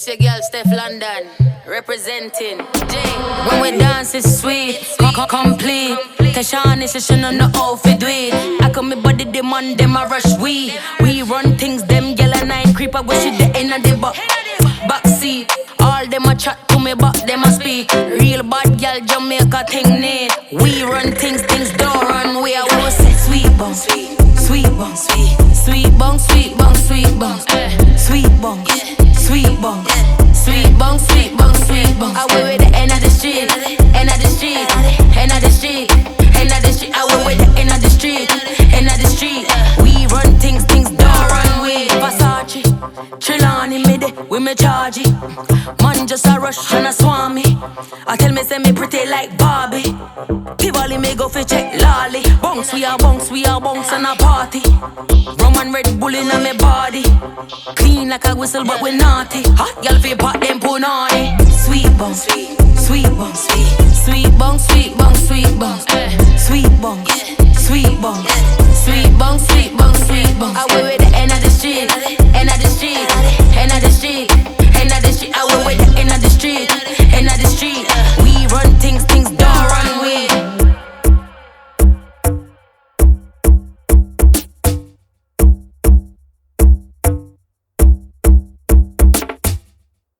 your girl Steph London, representing J. When we dance it's sweet, complete. Tashawn is just on the outfit with. I come me body demand them a rush we run things them girl and I creep I go shit the end of the back seat. All them a chat to me but them a speak. Real bad girl Jamaica thing need. We run things don't run. We always say sweet bong, sweet bong, sweet bong, sweet bong, sweet bong, sweet bong, sweet bong, sweet bong, sweet bong, sweet bong. I went with the end of the street, end of the street, end of the street, end of the street. I went with the end of the street, end of the street. We run things don't run. We Versace, Trelawney me de, we me charge it. Man just a rush and a swarm me. I tell me say me pretty like Barbie. Tivoli me go fi check lolly. Bounce we a bounce and a party. Rum and Red Bull in me body. Clean like a whistle but we naughty. Hot girl fi pot them punani. Sweet bong, sweet bong, sweet bong, sweet bong, sweet bong, sweet bong, sweet bong, sweet bong, sweet bong, sweet bong. I went with the end of the street.